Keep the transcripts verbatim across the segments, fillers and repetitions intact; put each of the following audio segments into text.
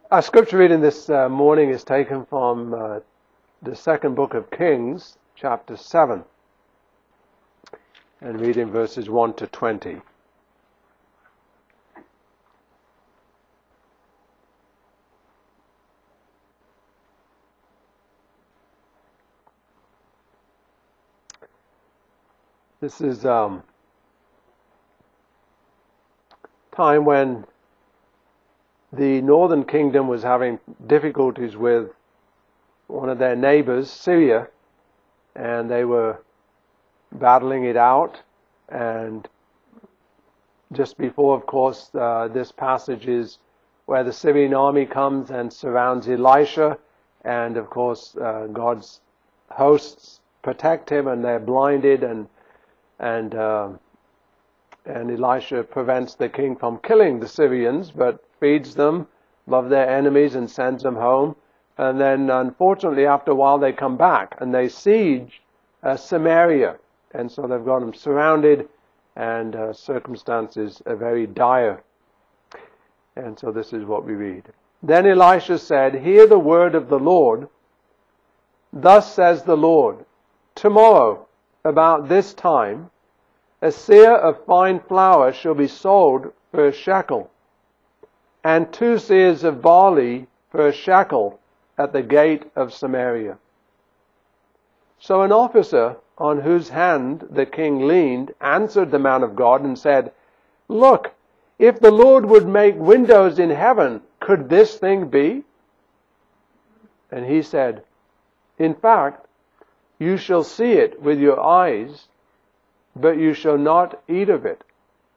Our scripture reading this uh, morning is taken from uh, the second book of Kings, chapter seven, and reading verses one to twenty. This is um, time when the northern kingdom was having difficulties with one of their neighbors, Syria, and they were battling it out. And just before, of course, uh, this passage is where the Syrian army comes and surrounds Elisha, and of course uh, God's hosts protect him, and they're blinded, and and uh, and Elisha prevents the king from killing the Syrians, but feeds them, love their enemies, and sends them home. And then, unfortunately, after a while, they come back and they siege uh, Samaria. And so they've got them surrounded, and uh, circumstances are very dire. And so this is what we read. Then Elisha said, "Hear the word of the Lord. Thus says the Lord, tomorrow, about this time, a seah of fine flour shall be sold for a shekel, and two seahs of barley for a shekel at the gate of Samaria." So an officer on whose hand the king leaned answered the man of God and said, "Look, if the Lord would make windows in heaven, could this thing be?" And he said, "In fact, you shall see it with your eyes, but you shall not eat of it."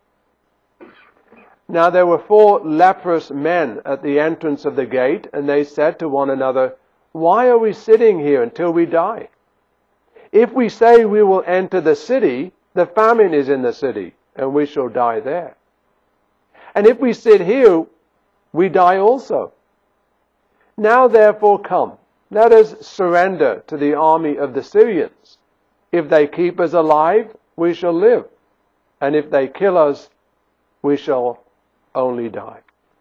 Now there were four leprous men at the entrance of the gate, and they said to one another, "Why are we sitting here until we die? If we say we will enter the city, the famine is in the city, and we shall die there. And if we sit here, we die also. Now therefore come, let us surrender to the army of the Syrians. If they keep us alive, we shall live, and if they kill us, we shall only die."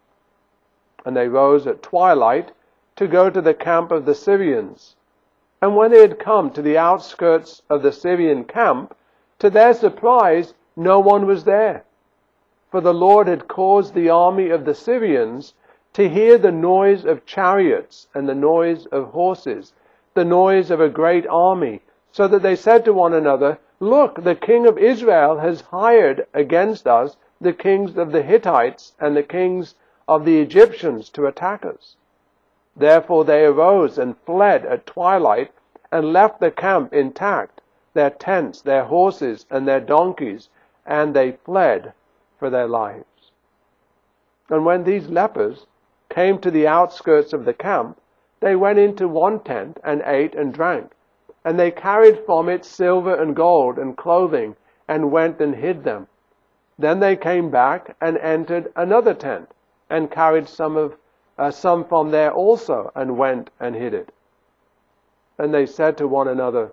And they rose at twilight to go to the camp of the Syrians. And when they had come to the outskirts of the Syrian camp, to their surprise, no one was there. For the Lord had caused the army of the Syrians to hear the noise of chariots and the noise of horses, the noise of a great army, so that they said to one another, "Look, the king of Israel has hired against us the kings of the Hittites and the kings of the Egyptians to attack us." Therefore they arose and fled at twilight and left the camp intact, their tents, their horses, and their donkeys, and they fled for their lives. And when these lepers came to the outskirts of the camp, they went into one tent and ate and drank. And they carried from it silver and gold and clothing, and went and hid them. Then they came back and entered another tent, and carried some of uh, some from there also, and went and hid it. And they said to one another,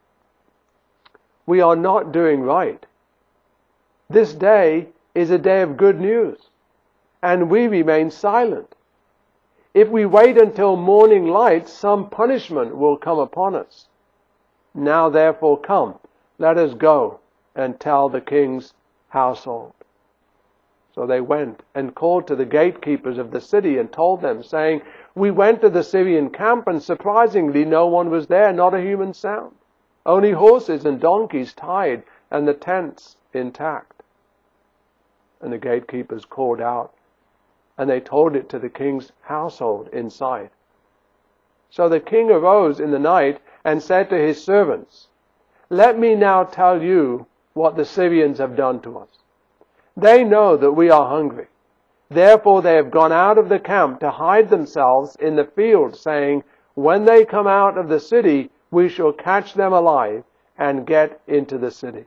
"We are not doing right. This day is a day of good news, and we remain silent. If we wait until morning light, some punishment will come upon us. Now therefore come, let us go and tell the king's household." So they went and called to the gatekeepers of the city and told them, saying, "We went to the Syrian camp, and surprisingly no one was there, not a human sound. Only horses and donkeys tied, and the tents intact." And the gatekeepers called out, and they told it to the king's household inside. So the king arose in the night and said to his servants, "Let me now tell you what the Syrians have done to us. They know that we are hungry. Therefore they have gone out of the camp to hide themselves in the field, saying, 'When they come out of the city, we shall catch them alive and get into the city.'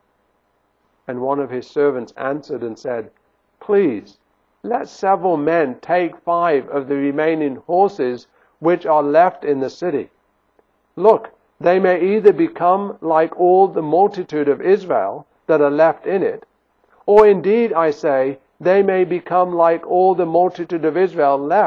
And one of his servants answered and said, 'Please, let several men take five of the remaining horses which are left in the city. Look, they may either become like all the multitude of Israel that are left in it, or indeed, I say, they may become like all the multitude of Israel left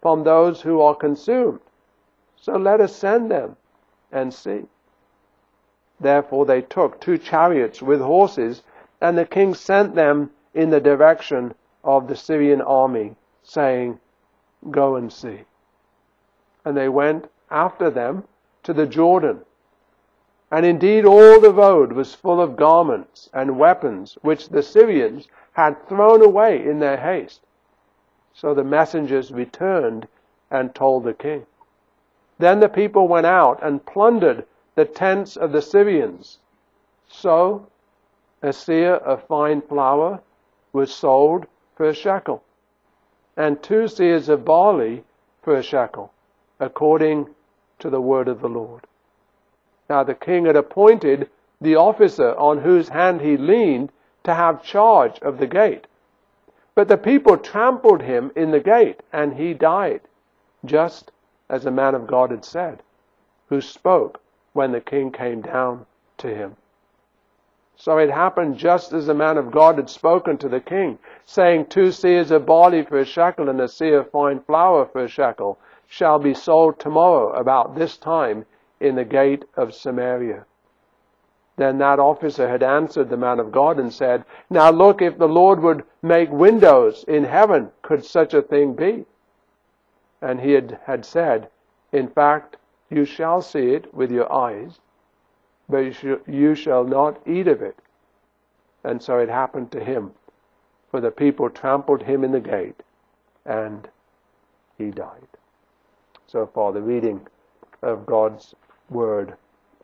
from those who are consumed. So let us send them and see. Therefore they took two chariots with horses, and the king sent them in the direction of the Syrian army, saying, Go and see. And they went after them to the Jordan. And indeed all the road was full of garments and weapons, which the Syrians had thrown away in their haste. So the messengers returned and told the king. Then the people went out and plundered the tents of the Syrians. So a seah of fine flour was sold for a shekel, and two seahs of barley for a shekel, according to the word of the Lord. Now the king had appointed the officer on whose hand he leaned to have charge of the gate. But the people trampled him in the gate, and he died, just as a man of God had said, who spoke when the king came down to him. So it happened just as the man of God had spoken to the king, saying, Two seahs of barley for a shekel and a seah of fine flour for a shekel shall be sold tomorrow about this time in the gate of Samaria. Then that officer had answered the man of God and said, Now look, if the Lord would make windows in heaven, could such a thing be? And he had, had said, In fact, you shall see it with your eyes, but you, sh- you shall not eat of it. And so it happened to him, for the people trampled him in the gate, and he died. So far, the reading of God's Word.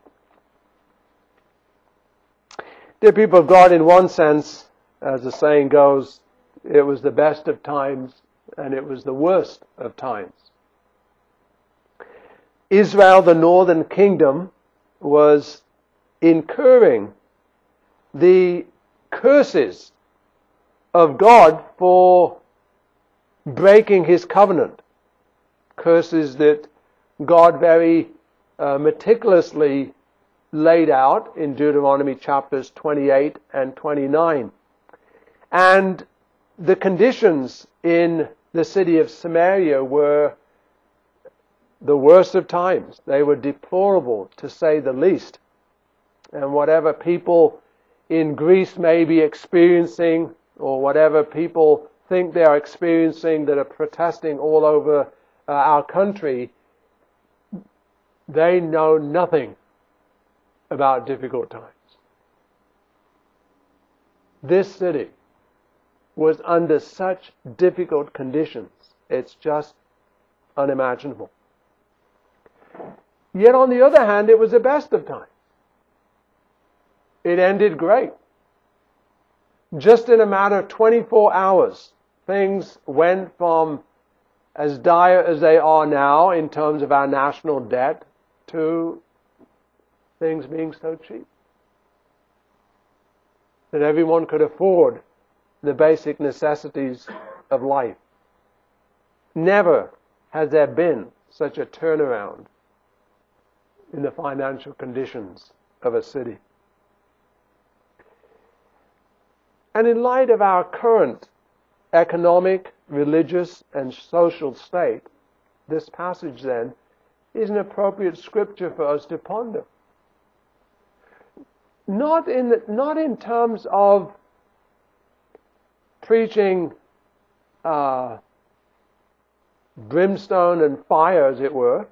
Dear people of God, in one sense, as the saying goes, it was the best of times and it was the worst of times. Israel, the northern kingdom, was incurring the curses of God for breaking His covenant. Curses that God very uh, meticulously laid out in Deuteronomy chapters twenty-eight and twenty-nine. And the conditions in the city of Samaria were the worst of times. They were deplorable, to say the least. And whatever people in Greece may be experiencing, or whatever people think they are experiencing that are protesting all over uh, our country, they know nothing about difficult times. This city was under such difficult conditions, it's just unimaginable. Yet on the other hand, it was the best of times. It ended great. Just in a matter of twenty-four hours, things went from as dire as they are now in terms of our national debt to things being so cheap that everyone could afford the basic necessities of life. Never has there been such a turnaround in the financial conditions of a city. And in light of our current economic, religious, and social state, this passage then is an appropriate scripture for us to ponder. Not in the, not in terms of preaching uh, brimstone and fire, as it were.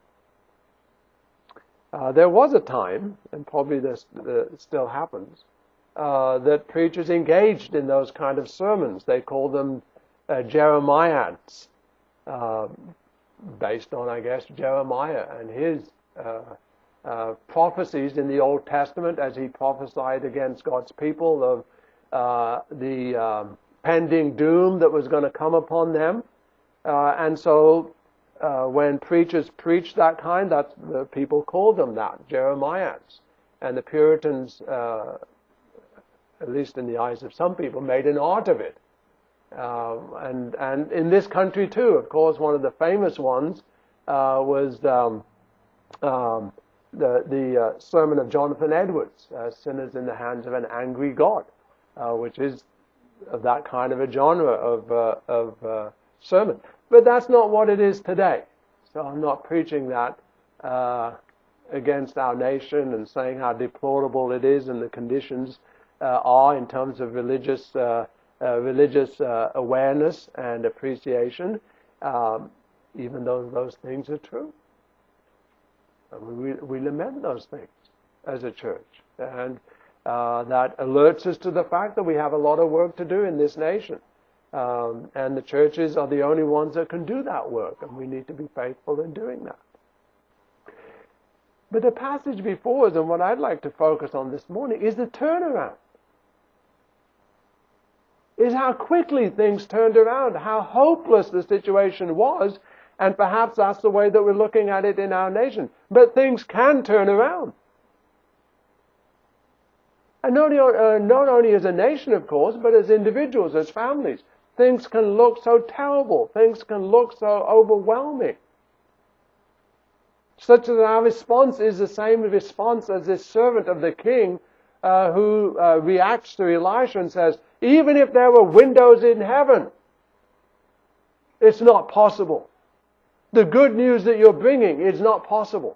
Uh, there was a time, and probably this uh, still happens, uh, that preachers engaged in those kind of sermons. They called them uh, Jeremiads, uh, based on, I guess, Jeremiah and his uh, uh, prophecies in the Old Testament as he prophesied against God's people of uh, the um, pending doom that was going to come upon them. Uh, and so uh, when preachers preached that kind, that's, the people called them that, Jeremiads. And the Puritans, uh, at least in the eyes of some people, made an art of it. Uh, and, and in this country too, of course, one of the famous ones uh, was um, um, the, the uh, sermon of Jonathan Edwards, uh, Sinners in the Hands of an Angry God, uh, which is of that kind of a genre of, uh, of uh, sermon. But that's not what it is today. So I'm not preaching that uh, against our nation and saying how deplorable it is and the conditions uh, are in terms of religious uh, uh, religious uh, awareness and appreciation, um, even though those things are true. And we, we lament those things as a church. And uh, that alerts us to the fact that we have a lot of work to do in this nation. Um, and the churches are the only ones that can do that work, and we need to be faithful in doing that. But the passage before us, and what I'd like to focus on this morning, is the turnaround. Is how quickly things turned around, how hopeless the situation was, and perhaps that's the way that we're looking at it in our nation. But things can turn around. And not, uh, not only as a nation, of course, but as individuals, as families. Things can look so terrible. Things can look so overwhelming. Such that our response is the same response as this servant of the king uh, who uh, reacts to Elisha and says, even if there were windows in heaven, it's not possible. The good news that you're bringing is not possible.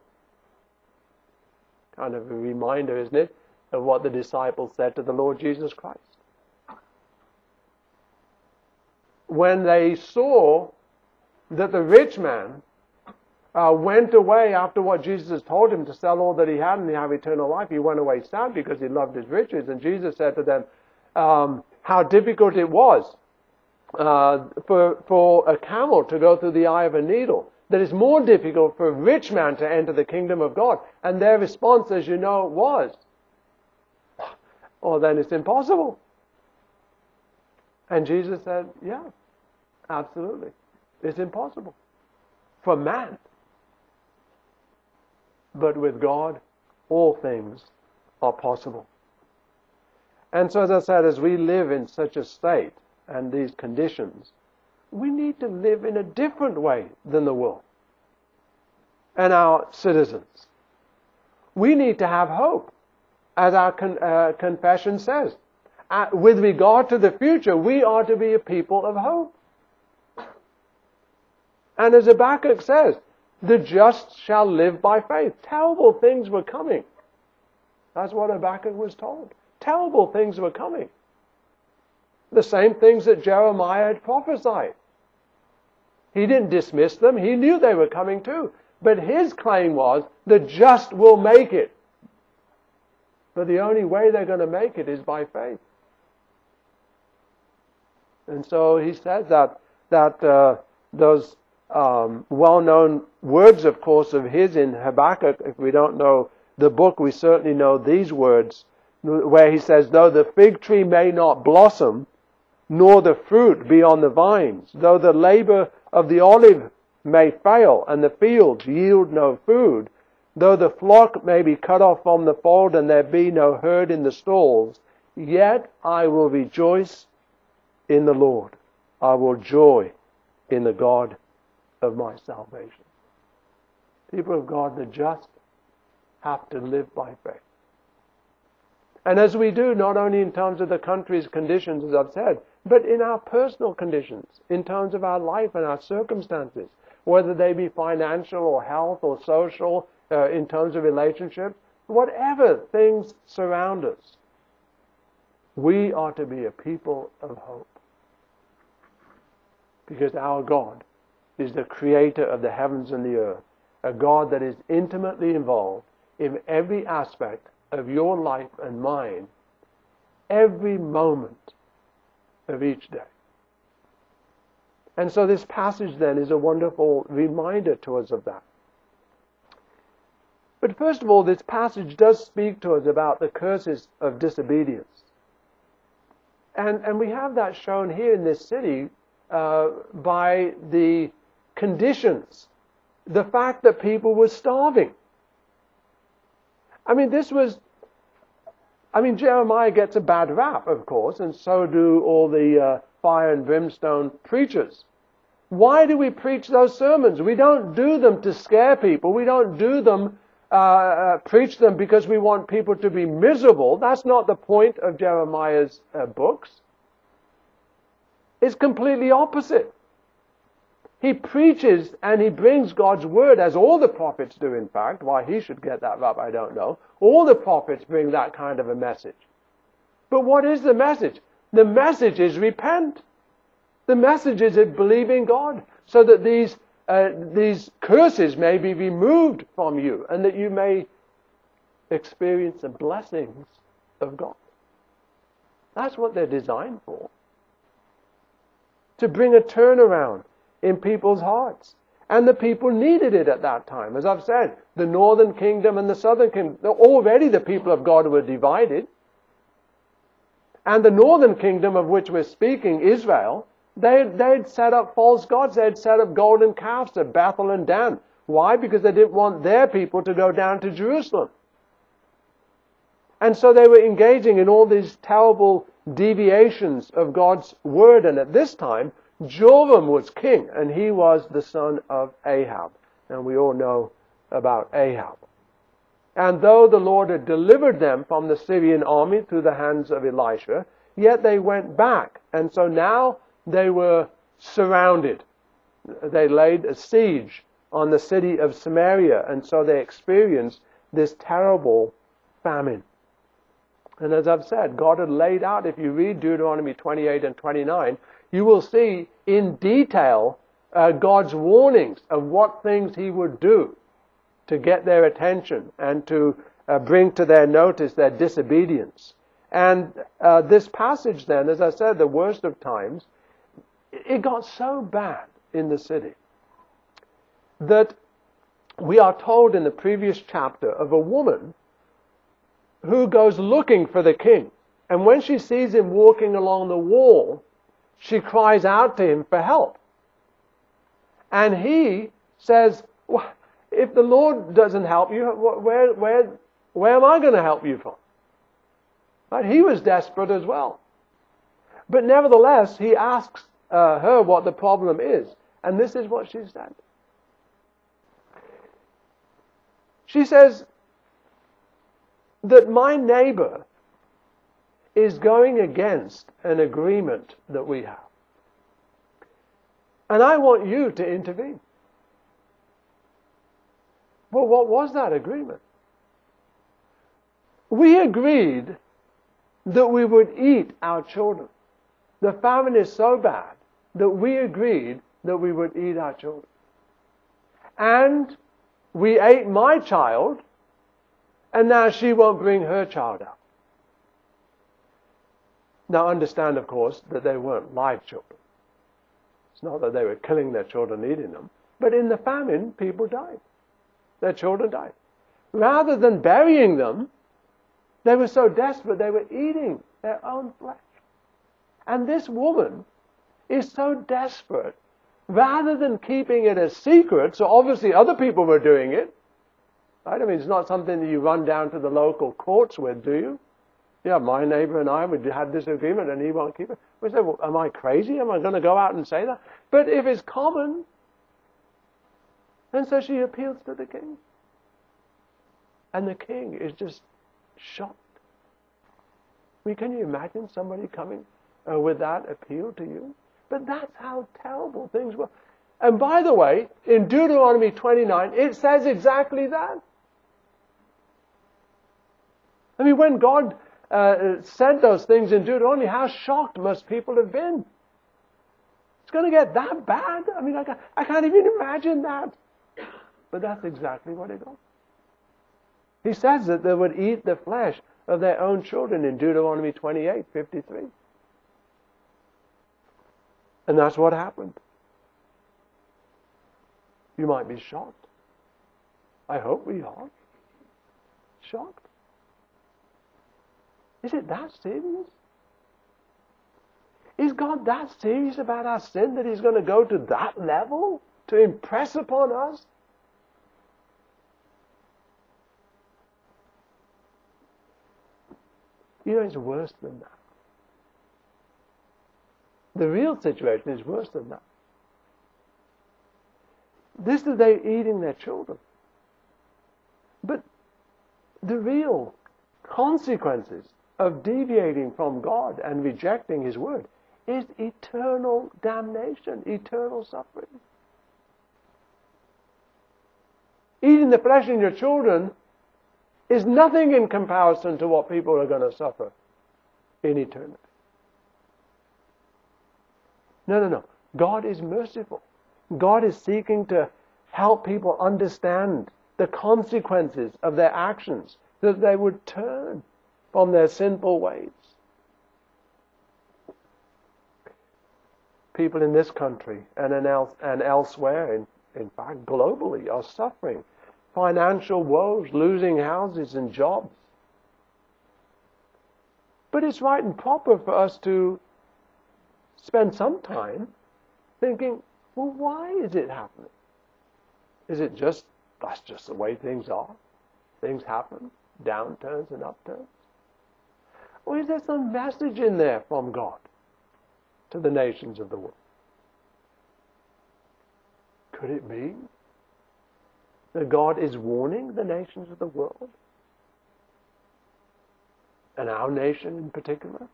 Kind of a reminder, isn't it, of what the disciples said to the Lord Jesus Christ. When they saw that the rich man uh, went away after what Jesus told him to sell all that he had and have eternal life, he went away sad because he loved his riches. And Jesus said to them um, how difficult it was uh, for, for a camel to go through the eye of a needle. That it's more difficult for a rich man to enter the kingdom of God. And their response, as you know, was, well, then it's impossible. And Jesus said, yeah, absolutely. It's impossible for man. But with God, all things are possible. And so, as I said, as we live in such a state and these conditions, we need to live in a different way than the world and our citizens. We need to have hope, as our con- uh, confession says. Uh, with regard to the future, we are to be a people of hope. And as Habakkuk says, the just shall live by faith. Terrible things were coming. That's what Habakkuk was told. Terrible things were coming. The same things that Jeremiah had prophesied. He didn't dismiss them. He knew they were coming too. But his claim was, the just will make it. But the only way they're going to make it is by faith. And so he says that, that uh, those um, well-known words, of course, of his in Habakkuk, if we don't know the book, we certainly know these words, where he says, though the fig tree may not blossom, nor the fruit be on the vines, though the labor of the olive may fail, and the fields yield no food, though the flock may be cut off from the fold, and there be no herd in the stalls, yet I will rejoice in the Lord. I will joy in the God of my salvation. People of God, the just have to live by faith. And as we do, not only in terms of the country's conditions, as I've said, but in our personal conditions, in terms of our life and our circumstances, whether they be financial or health or social, uh, in terms of relationships, whatever things surround us, we are to be a people of hope. Because our God is the creator of the heavens and the earth, a God that is intimately involved in every aspect of your life and mine, every moment of each day. And so this passage then is a wonderful reminder to us of that. But first of all, this passage does speak to us about the curses of disobedience. And, and we have that shown here in this city uh, by the conditions, the fact that people were starving. I mean, this was, I mean, Jeremiah gets a bad rap, of course, and so do all the uh, fire and brimstone preachers. Why do we preach those sermons? We don't do them to scare people. We don't do them, uh, uh, preach them because we want people to be miserable. That's not the point of Jeremiah's uh, books. It's completely opposite. He preaches and he brings God's word, as all the prophets do, in fact. Why he should get that up, I don't know. All the prophets bring that kind of a message. But what is the message? The message is repent. The message is believe in God, so that these uh, these curses may be removed from you, and that you may experience the blessings of God. That's what they're designed for. To bring a turnaround in people's hearts. And the people needed it at that time. As I've said, the northern kingdom and the southern kingdom, already the people of God were divided. And the northern kingdom of which we're speaking, Israel, they, they'd set up false gods. They'd set up golden calves at Bethel and Dan. Why? Because they didn't want their people to go down to Jerusalem. And so they were engaging in all these terrible deviations of God's word. And at this time, Joram was king, and he was the son of Ahab. And we all know about Ahab. And though the Lord had delivered them from the Syrian army through the hands of Elisha, yet they went back. And so now they were surrounded. They laid a siege on the city of Samaria, and so they experienced this terrible famine. And as I've said, God had laid out, if you read Deuteronomy twenty-eight and twenty-nine, you will see in detail uh, God's warnings of what things he would do to get their attention and to uh, bring to their notice their disobedience. And uh, this passage then, as I said, the worst of times, it got so bad in the city that we are told in the previous chapter of a woman who goes looking for the king. And when she sees him walking along the wall, she cries out to him for help. And he says, well, if the Lord doesn't help you, where, where, where am I going to help you from? Right? He was desperate as well. But nevertheless, he asks uh, her what the problem is. And this is what she said. She says that my neighbor is going against an agreement that we have. And I want you to intervene. Well, what was that agreement? We agreed that we would eat our children. The famine is so bad that we agreed that we would eat our children. And we ate my child, and now she won't bring her child out. Now understand, of course, that they weren't live children. It's not that they were killing their children, eating them. But in the famine, people died. Their children died. Rather than burying them, they were so desperate they were eating their own flesh. And this woman is so desperate, rather than keeping it a secret, so obviously other people were doing it. Right? I mean, it's not something that you run down to the local courts with, do you? Yeah, my neighbor and I, we had this agreement and he won't keep it. We say, well, am I crazy? Am I going to go out and say that? But if it's common, and so she appeals to the king. And the king is just shocked. I mean, can you imagine somebody coming uh, with that appeal to you? But that's how terrible things were. And by the way, in Deuteronomy twenty-nine, it says exactly that. I mean, when God uh, said those things in Deuteronomy, how shocked must people have been? It's going to get that bad? I mean, I can't, I can't even imagine that. But that's exactly what it got. He says that they would eat the flesh of their own children in Deuteronomy twenty-eight fifty-three. And that's what happened. You might be shocked. I hope we are. Shocked. Is it that serious? Is God that serious about our sin that he's going to go to that level to impress upon us? You know, it's worse than that. The real situation is worse than that. This is they eating their children. But the real consequences of deviating from God and rejecting his word is eternal damnation, eternal suffering. Eating the flesh in your children is nothing in comparison to what people are going to suffer in eternity. No, no, no. God is merciful. God is seeking to help people understand the consequences of their actions, that they would turn from their sinful ways. People in this country and, in el- and elsewhere, in, in fact globally, are suffering financial woes, losing houses and jobs. But it's right and proper for us to spend some time thinking, well, why is it happening? Is it just, that's just the way things are? Things happen, downturns and upturns? Or is there some message in there from God to the nations of the world? Could it be that God is warning the nations of the world, and our nation in particular,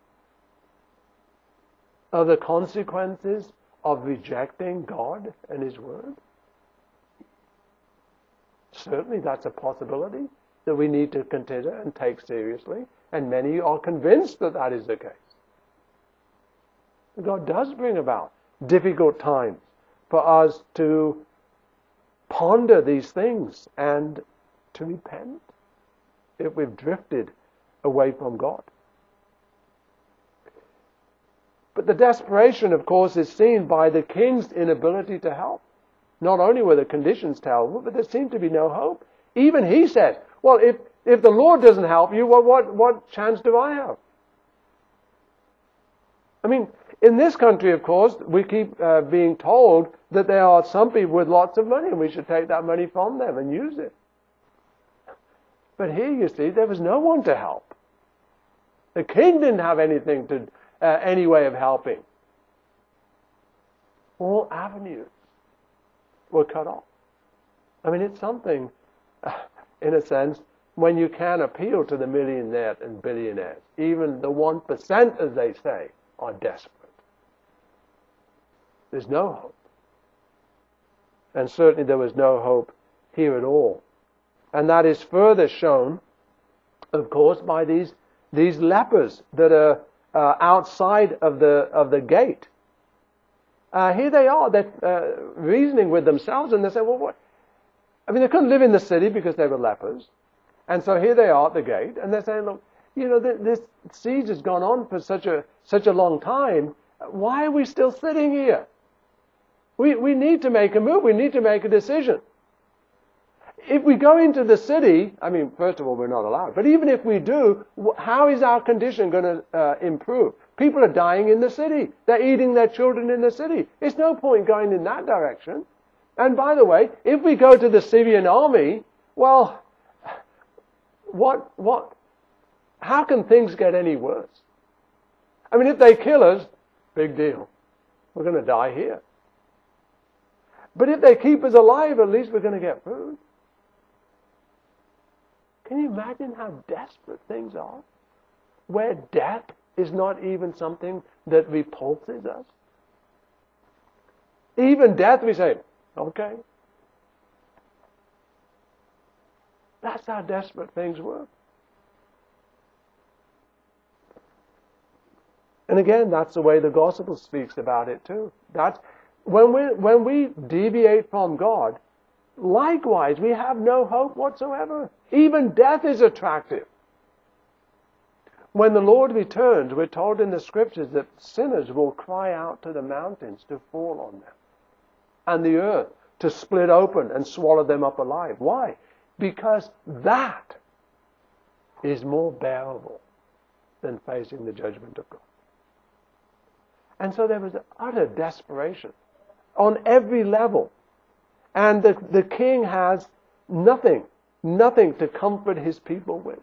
of the consequences of rejecting God and His Word? Certainly that's a possibility that we need to consider and take seriously, and many are convinced that that is the case. God does bring about difficult times for us to ponder these things and to repent if we've drifted away from God. But the desperation, of course, is seen by the king's inability to help. Not only were the conditions terrible, but there seemed to be no hope. Even he said, well, if, if the Lord doesn't help you, what, what, what chance do I have? I mean, in this country, of course, we keep uh, being told that there are some people with lots of money and we should take that money from them and use it. But here, you see, there was no one to help. The king didn't have anything to, uh, any way of helping. All avenues were cut off. I mean, it's something, uh, in a sense, when you can appeal to the millionaires and billionaires. Even the one percent, as they say, are desperate. There's no hope. And certainly there was no hope here at all. And that is further shown, of course, by these these lepers that are uh, outside of the of the gate. Uh, here they are, they're uh, reasoning with themselves, and they say, well, what? I mean, they couldn't live in the city because they were lepers. And so here they are at the gate, and they're saying, look, you know, th- this siege has gone on for such a such a long time. Why are we still sitting here? We we need to make a move. We need to make a decision. If we go into the city, I mean, first of all, we're not allowed. But even if we do, how is our condition going to uh, improve? People are dying in the city. They're eating their children in the city. It's no point going in that direction. And by the way, if we go to the Syrian army, well, what, what, how can things get any worse? I mean, if they kill us, big deal. We're going to die here. But if they keep us alive, at least we're going to get food. Can you imagine how desperate things are? Where death is not even something that repulses us. Even death, we say, okay. That's how desperate things were. And again, that's the way the gospel speaks about it too. That's when we when we deviate from God, likewise, we have no hope whatsoever. Even death is attractive. When the Lord returns, we're told in the Scriptures that sinners will cry out to the mountains to fall on them, and the earth to split open and swallow them up alive. Why? Because that is more bearable than facing the judgment of God. And so there was utter desperation on every level. And the, the king has nothing, nothing to comfort his people with.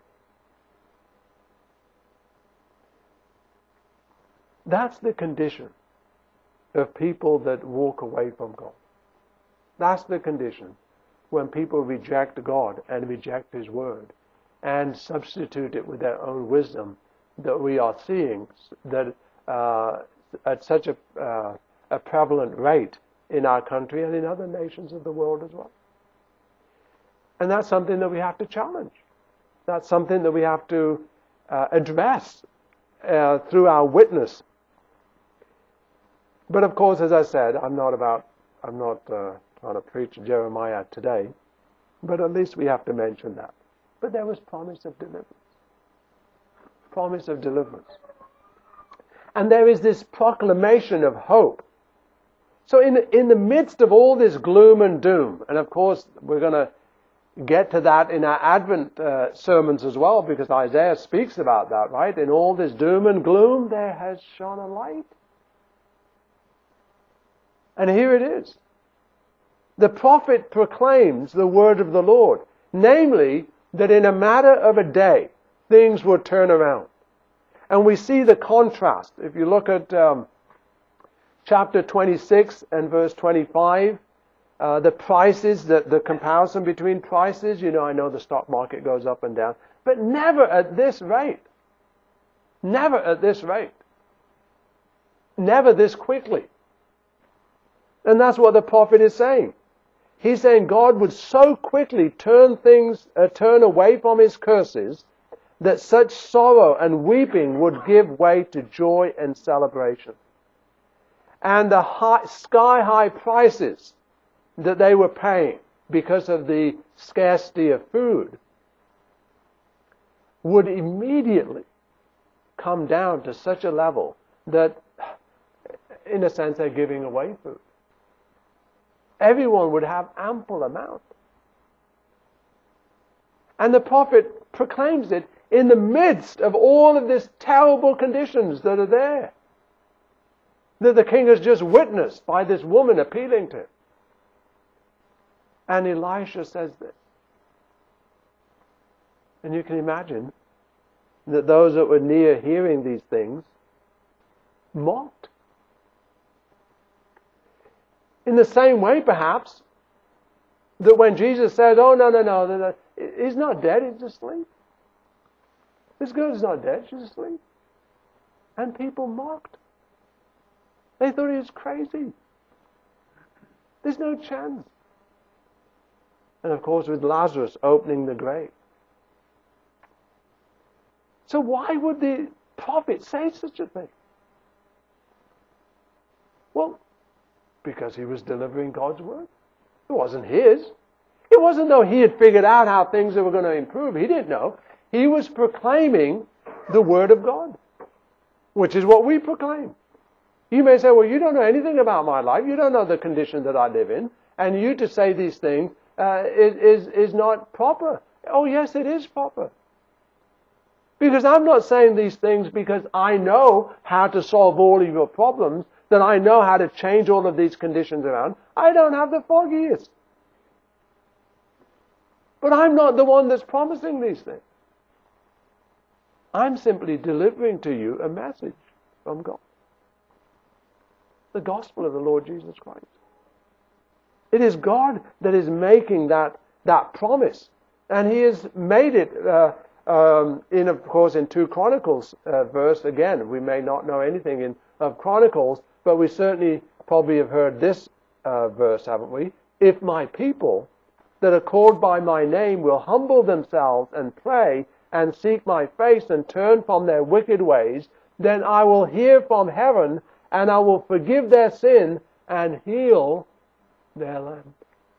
That's the condition of people that walk away from God. That's the condition when people reject God and reject His Word and substitute it with their own wisdom that we are seeing that uh, at such a, uh, a prevalent rate in our country and in other nations of the world as well. And that's something that we have to challenge. That's something that we have to uh, address uh, through our witness. But of course, as I said, I'm not about, I'm not uh, trying to preach Jeremiah today, but at least we have to mention that. But there was promise of deliverance. Promise of deliverance. And there is this proclamation of hope. So in the, in the midst of all this gloom and doom, and of course we're going to get to that in our Advent uh, sermons as well, because Isaiah speaks about that, right? In all this doom and gloom, there has shone a light. And here it is. The prophet proclaims the word of the Lord, namely, that in a matter of a day, things will turn around. And we see the contrast. If you look at um, chapter twenty-six and verse twenty-five, uh, the prices, the, the comparison between prices, you know, I know the stock market goes up and down, but never at this rate. Never at this rate. Never this quickly. And that's what the prophet is saying. He's saying God would so quickly turn things, uh, turn away from His curses, that such sorrow and weeping would give way to joy and celebration. And the high, sky-high prices that they were paying because of the scarcity of food would immediately come down to such a level that, in a sense, they're giving away food. Everyone would have ample amount. And the prophet proclaims it in the midst of all of these terrible conditions that are there, that the king has just witnessed by this woman appealing to him. And Elisha says this. And you can imagine that those that were near hearing these things mocked. In the same way, perhaps, that when Jesus said, oh, no, no, no, no, no, he's not dead, he's asleep. This girl is not dead, she's asleep. And people mocked. They thought he was crazy. There's no chance. And of course, with Lazarus opening the grave. So why would the prophet say such a thing? Well, because he was delivering God's word. It wasn't his. It wasn't though he had figured out how things were going to improve. He didn't know. He was proclaiming the word of God, which is what we proclaim. You may say, well, you don't know anything about my life. You don't know the condition that I live in. And you to say these things uh, is, is, is not proper. Oh, yes, it is proper. Because I'm not saying these things because I know how to solve all of your problems, that I know how to change all of these conditions around. I don't have the foggiest. But I'm not the one that's promising these things. I'm simply delivering to you a message from God. The gospel of the Lord Jesus Christ. It is God that is making that, that promise. And He has made it, uh, um, in, of course, in two Chronicles uh, verse. Again, we may not know anything in of Chronicles, but we certainly probably have heard this uh, verse, haven't we? If my people that are called by my name will humble themselves and pray and seek my face and turn from their wicked ways, then I will hear from heaven and I will forgive their sin and heal their land.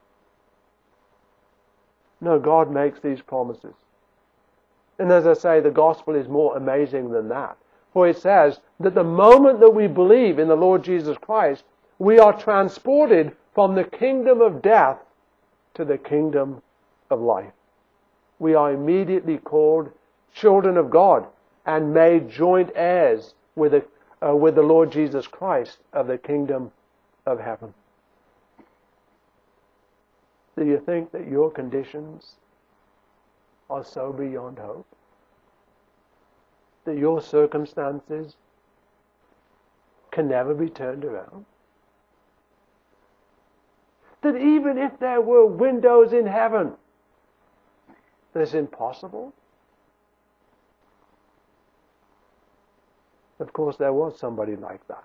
No, God makes these promises. And as I say, the gospel is more amazing than that. For it says that the moment that we believe in the Lord Jesus Christ, we are transported from the kingdom of death to the kingdom of life. We are immediately called children of God and made joint heirs with the, uh, with the Lord Jesus Christ of the kingdom of heaven. Do you think that your conditions are so beyond hope? That your circumstances can never be turned around? That even if there were windows in heaven, that's impossible? Of course, there was somebody like that.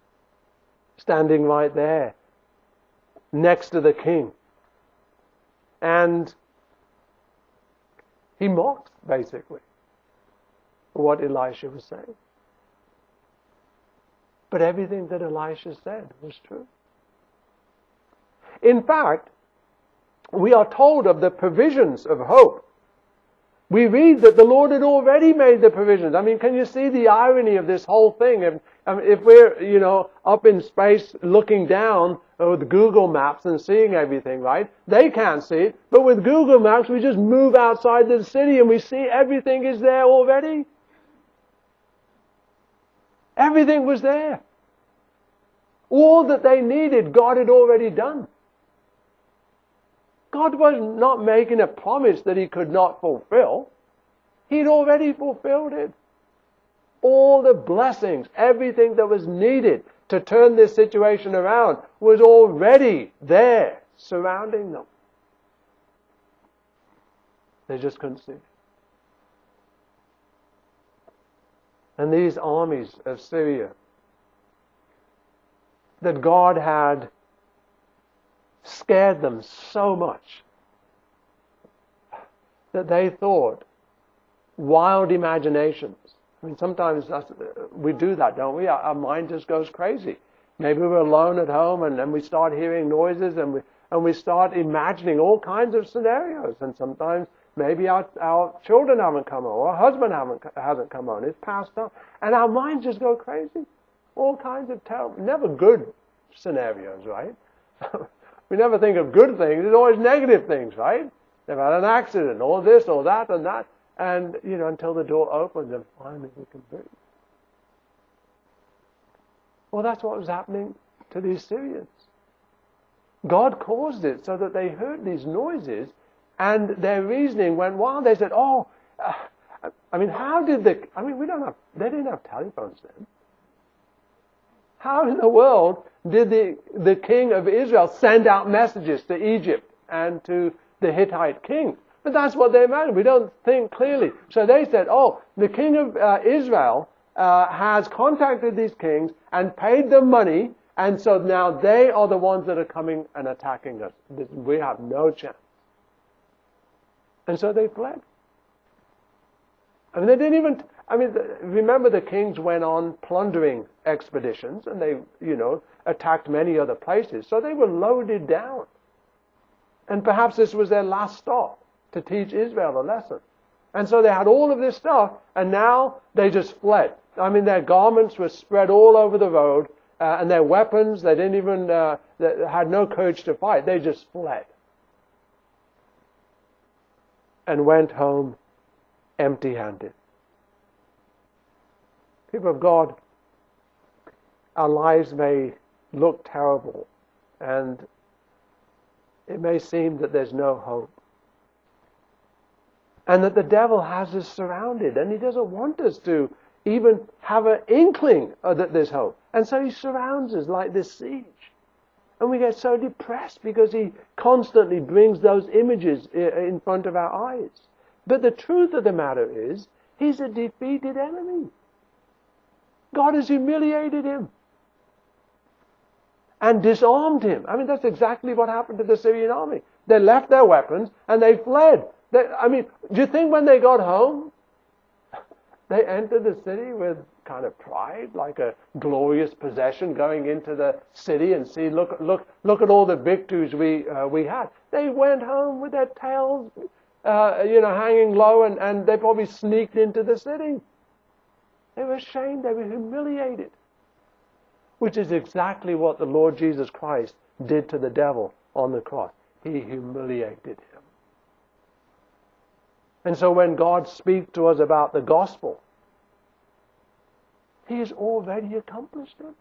Standing right there, next to the king. And he mocked, basically, what Elisha was saying. But everything that Elisha said was true. In fact, we are told of the provisions of hope. We read that the Lord had already made the provisions. I mean, can you see the irony of this whole thing? If, I mean, if we're, you know, up in space looking down with Google Maps and seeing everything, right? They can't see it. But with Google Maps, we just move outside the city and we see everything is there already. Everything was there. All that they needed, God had already done. God was not making a promise that he could not fulfill. He'd already fulfilled it. All the blessings, everything that was needed to turn this situation around was already there, surrounding them. They just couldn't see it. And these armies of Syria that God had scared them so much that they thought wild imaginations. I mean, sometimes that's, we do that, don't we? Our, our mind just goes crazy. Maybe we're alone at home and then we start hearing noises and we and we start imagining all kinds of scenarios. And sometimes maybe our, our children haven't come home, or our husband haven't, hasn't come home, it's passed on. And our minds just go crazy. All kinds of terrible, never good scenarios, right? We never think of good things. There's always negative things, right? They've had an accident, or this, or that, and that. And, you know, until the door opens and finally we can breathe. Well, that's what was happening to these Syrians. God caused it so that they heard these noises and their reasoning went wild. They said, oh, uh, I mean, how did the, I mean, we don't have, they didn't have telephones then. How in the world did the, the king of Israel send out messages to Egypt and to the Hittite king? But that's what they imagined. We don't think clearly. So they said, oh, the king of uh, Israel uh, has contacted these kings and paid them money, and so now they are the ones that are coming and attacking us. We have no chance. And so they fled. I mean, they didn't even, I mean, remember the kings went on plundering expeditions and they, you know, attacked many other places. So they were loaded down. And perhaps this was their last stop to teach Israel a lesson. And so they had all of this stuff and now they just fled. I mean, their garments were spread all over the road uh, and their weapons, they didn't even, uh, they had no courage to fight. They just fled. And went home empty-handed. People of God, our lives may look terrible and it may seem that there's no hope. And that the devil has us surrounded and he doesn't want us to even have an inkling that there's hope. And so he surrounds us like this siege. And we get so depressed because he constantly brings those images in front of our eyes. But the truth of the matter is, he's a defeated enemy. God has humiliated him and disarmed him. I mean, that's exactly what happened to the Syrian army. They left their weapons and they fled. They, I mean, do you think when they got home, they entered the city with kind of pride, like a glorious possession, going into the city and see, look, look, look at all the victories we uh, we had. They went home with their tails, uh, you know, hanging low, and, and they probably sneaked into the city. They were ashamed. They were humiliated, which is exactly what the Lord Jesus Christ did to the devil on the cross. He humiliated him. And so when God speaks to us about the gospel, he has already accomplished it.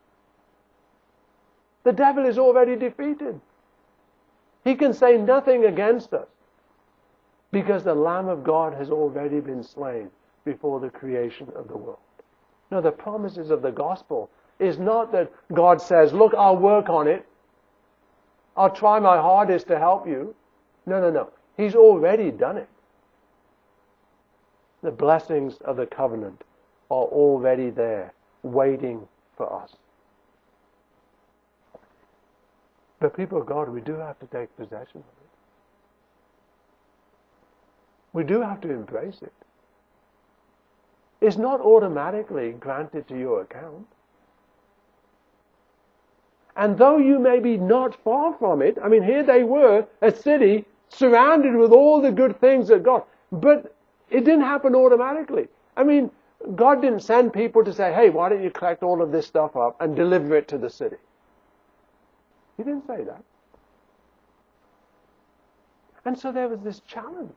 The devil is already defeated. He can say nothing against us because the Lamb of God has already been slain before the creation of the world. No, the promises of the gospel is not that God says, look, I'll work on it. I'll try my hardest to help you. No, no, no. He's already done it. The blessings of the covenant are already there, waiting for us. But people of God, we do have to take possession of it. We do have to embrace it. It's not automatically granted to your account. And though you may be not far from it, I mean, here they were, a city surrounded with all the good things of God, but it didn't happen automatically. I mean, God didn't send people to say, hey, why don't you collect all of this stuff up and deliver it to the city? He didn't say that. And so there was this challenge.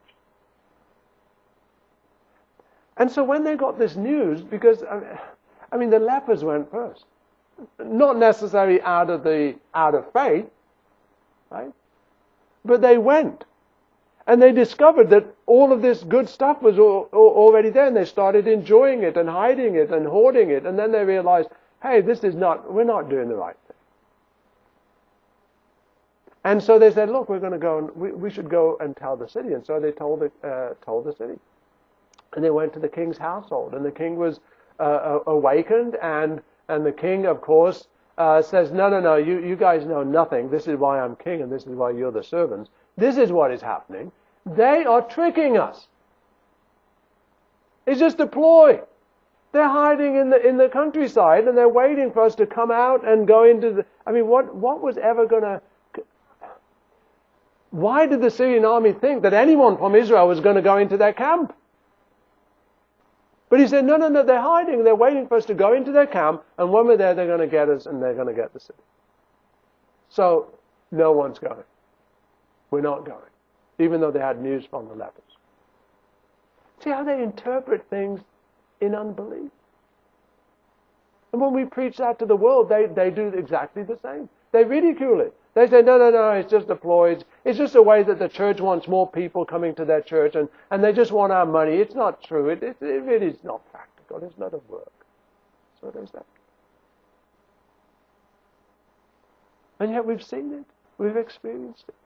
And so when they got this news, because, I mean, the lepers went first. Not necessarily out of the out of faith, right? But they went. And they discovered that all of this good stuff was all, all, already there, and they started enjoying it and hiding it and hoarding it. And then they realized, hey, this is not, we're not doing the right thing. And so they said, look, we're going to go, and we, we should go and tell the city. And so they told the, uh, told the city. And they went to the king's household, and the king was uh, awakened, and and the king, of course, uh, says, no, no, no, you, you guys know nothing. This is why I'm king, and this is why you're the servants. This is what is happening. They are tricking us. It's just a ploy. They're hiding in the in the countryside, and they're waiting for us to come out and go into the... I mean, what, what was ever going to... Why did the Syrian army think that anyone from Israel was going to go into their camp? But he said, no, no, no, they're hiding. They're waiting for us to go into their camp, and when we're there, they're going to get us, and they're going to get the city. So, no one's going. We're not going, even though they had news from the lepers. See how they interpret things in unbelief. And when we preach that to the world, they, they do exactly the same. They ridicule it. They say, no, no, no, it's just a ploy. It's just a way that the church wants more people coming to their church, and, and they just want our money. It's not true. It, it, it really is not practical. It's not a work. So there's that. And yet we've seen it. We've experienced it.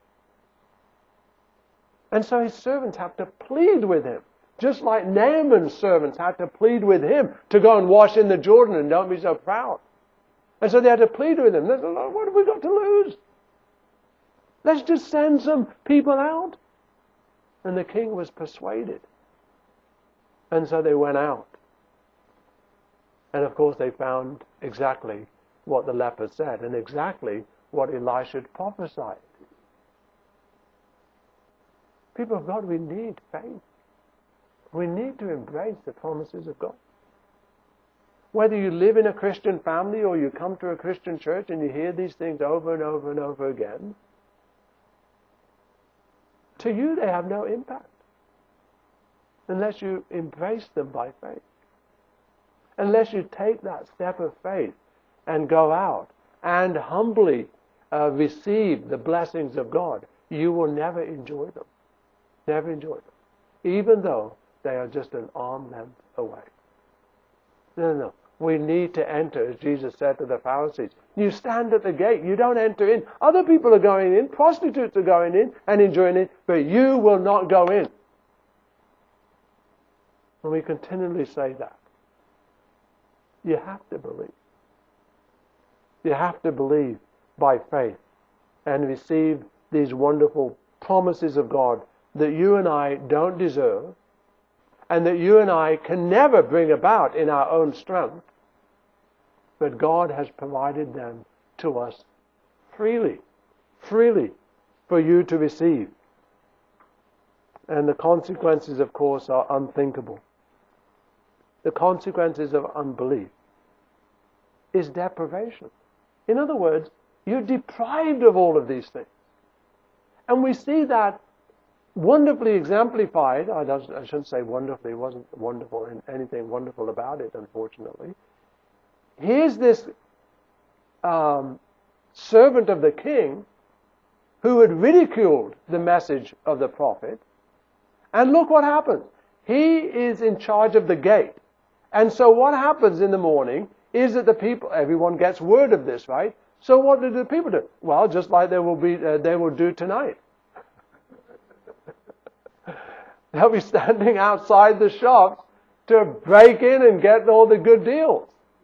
And so his servants have to plead with him, just like Naaman's servants had to plead with him to go and wash in the Jordan and don't be so proud. And so they had to plead with him. They said, Lord, what have we got to lose? Let's just send some people out. And the king was persuaded. And so they went out. And of course they found exactly what the leper said and exactly what Elisha prophesied. People of God, we need faith. We need to embrace the promises of God. Whether you live in a Christian family or you come to a Christian church and you hear these things over and over and over again, to you they have no impact unless you embrace them by faith. Unless you take that step of faith and go out and humbly uh, receive the blessings of God, you will never enjoy them. Never enjoy them. Even though they are just an arm length away. No, no, no. We need to enter, as Jesus said to the Pharisees. You stand at the gate. You don't enter in. Other people are going in. Prostitutes are going in and enjoying it. But you will not go in. And we continually say that. You have to believe. You have to believe by faith and receive these wonderful promises of God that you and I don't deserve, and that you and I can never bring about in our own strength, but God has provided them to us freely, freely for you to receive. And the consequences, of course, are unthinkable. The consequences of unbelief is deprivation. In other words, you're deprived of all of these things. And we see that wonderfully exemplified. I, I shouldn't say wonderfully. It wasn't wonderful and anything wonderful about it, unfortunately. Here's this um, servant of the king who had ridiculed the message of the prophet. And look what happens. He is in charge of the gate. And so what happens in the morning is that the people, everyone gets word of this, right? So what do the people do? Well, just like they will be, uh, they will do tonight. They'll be standing outside the shops to break in and get all the good deals.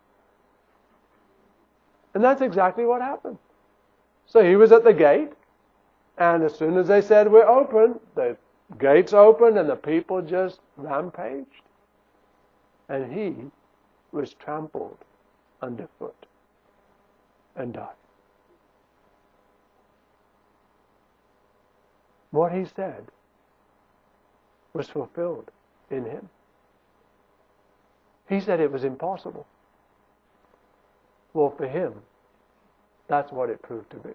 And that's exactly what happened. So he was at the gate, and as soon as they said, we're open, they Gates opened and the people just rampaged. And he was trampled underfoot and died. What he said was fulfilled in him. He said it was impossible. Well, for him, that's what it proved to be.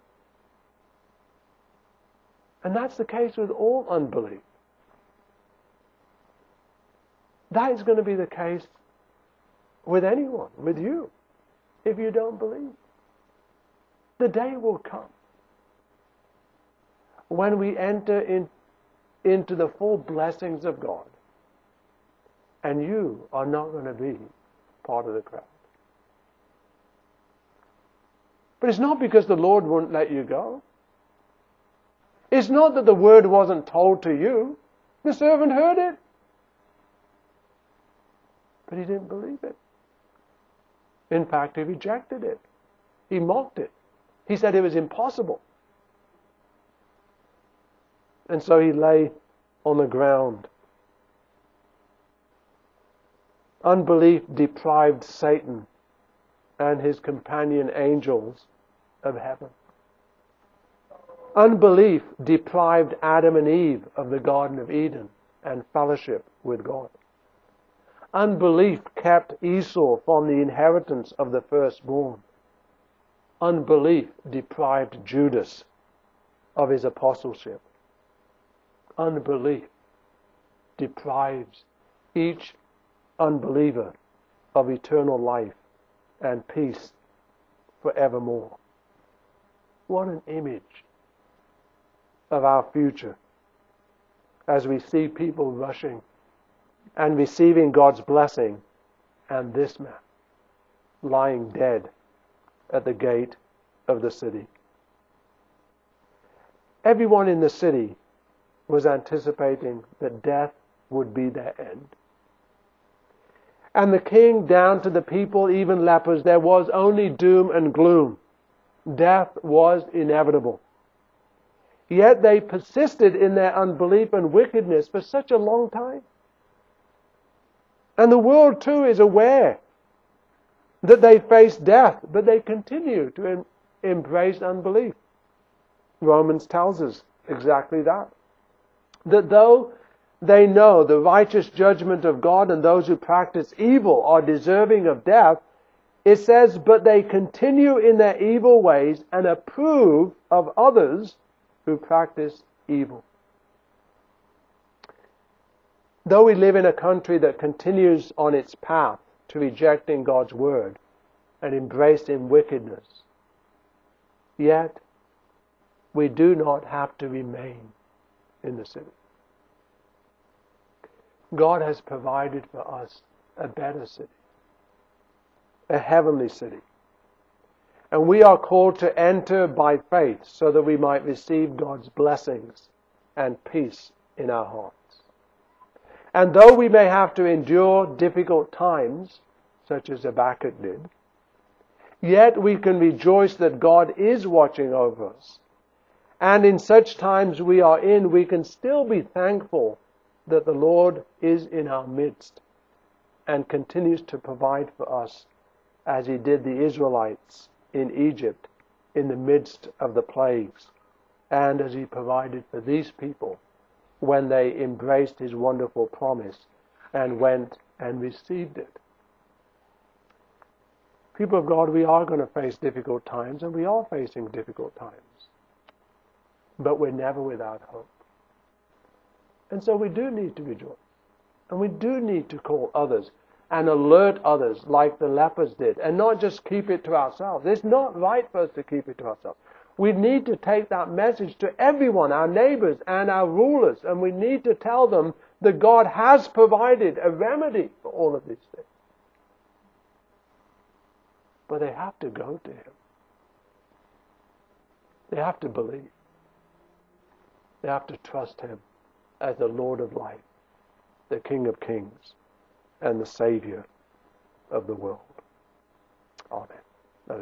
And that's the case with all unbelief. That is going to be the case with anyone, with you, if you don't believe. The day will come when we enter in, into the full blessings of God, and you are not going to be part of the crowd. But it's not because the Lord won't let you go. It's not that the word wasn't told to you. The servant heard it, but he didn't believe it. In fact, he rejected it. He mocked it. He said it was impossible. And so he lay on the ground. Unbelief deprived Satan and his companion angels of heaven. Unbelief deprived Adam and Eve of the Garden of Eden and fellowship with God. Unbelief kept Esau from the inheritance of the firstborn. Unbelief deprived Judas of his apostleship. Unbelief deprives each unbeliever of eternal life and peace forevermore. What an image of our future as we see people rushing and receiving God's blessing, and this man lying dead at the gate of the city. Everyone in the city was anticipating that death would be their end. And the king, down to the people, even lepers, there was only doom and gloom. Death was inevitable. Yet they persisted in their unbelief and wickedness for such a long time. And the world too is aware that they face death, but they continue to em- embrace unbelief. Romans tells us exactly that. That though they know the righteous judgment of God and those who practice evil are deserving of death, it says, but they continue in their evil ways and approve of others who practice evil. Though we live in a country that continues on its path to rejecting God's word and embracing wickedness, yet we do not have to remain in the city. God has provided for us a better city, a heavenly city. And we are called to enter by faith so that we might receive God's blessings and peace in our hearts. And though we may have to endure difficult times, such as Habakkuk did, yet we can rejoice that God is watching over us. And in such times we are in, we can still be thankful that the Lord is in our midst and continues to provide for us as He did the Israelites in Egypt in the midst of the plagues, and as He provided for these people when they embraced His wonderful promise and went and received it. People of God, we are going to face difficult times, and we are facing difficult times. But we're never without hope. And so we do need to rejoice. And we do need to call others and alert others like the lepers did, and not just keep it to ourselves. It's not right for us to keep it to ourselves. We need to take that message to everyone, our neighbors and our rulers, and we need to tell them that God has provided a remedy for all of these things. But they have to go to Him. They have to believe. They have to trust Him as the Lord of life, the King of kings, and the Savior of the world. Amen. Let us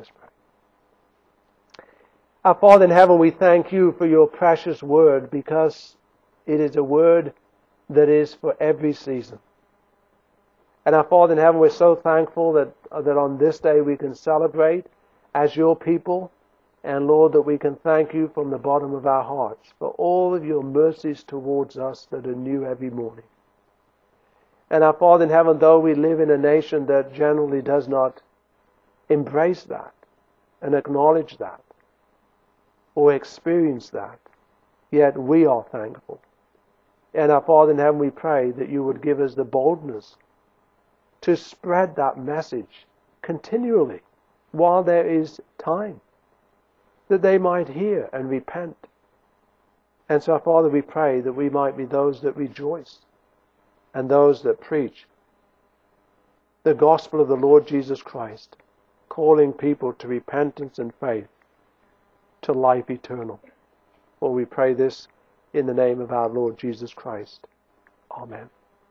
pray. Our Father in heaven, we thank You for Your precious word, because It is a word that is for every season. And our Father in heaven, we're so thankful that, that on this day we can celebrate as your people. And Lord, that we can thank you from the bottom of our hearts for all of your mercies towards us that are new every morning. And our Father in heaven, though we live in a nation that generally does not embrace that and acknowledge that or experience that, yet we are thankful. And our Father in heaven, we pray that you would give us the boldness to spread that message continually while there is time, that they might hear and repent. And so, Father, we pray that we might be those that rejoice and those that preach the gospel of the Lord Jesus Christ, calling people to repentance and faith, to life eternal. For we pray this in the name of our Lord Jesus Christ. Amen.